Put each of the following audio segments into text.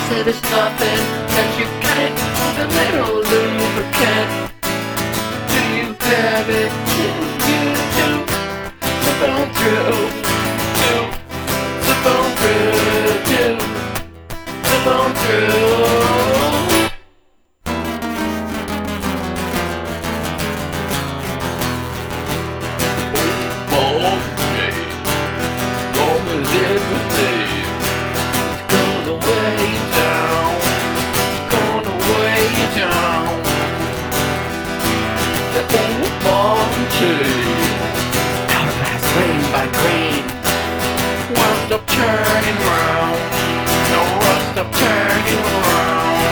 said it's nothing that you can't with a little lubricant. Do you have it? You do. Slip on through. Do. Slip on through. Do. Slip on through. Out of last grain by grain, won't stop turning round. No, won't stop turning round.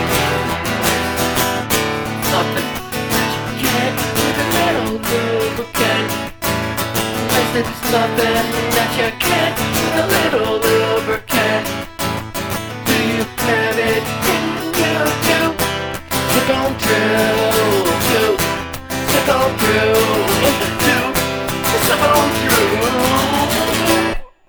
Nothing that you can't with a little lubricant. I said it's nothing that you can't with a little lubricant. Do you have it? You do. Slip on through. Slip on through. Slip on through.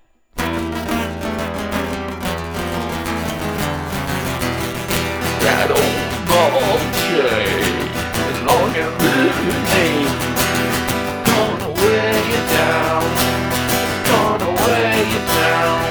That old ball chain is long and living. Gonna weigh you down. Gonna weigh you down.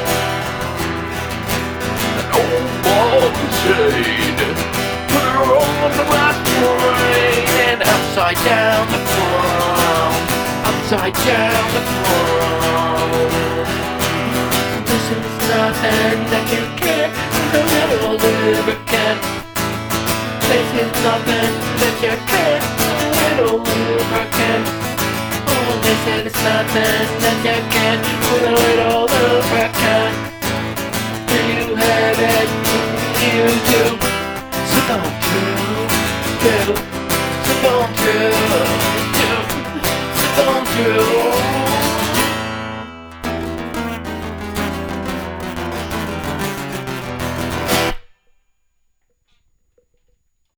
That old ball chain, put her on the last train and upside down the ground. Upside down the ground. This is nothing that you can't with a little lubricant. This is nothing that you can't with a little lubricant. Oh, this is nothing that you can't with a little lubricant. Do you have it? You do. Slip on through. Slip on through.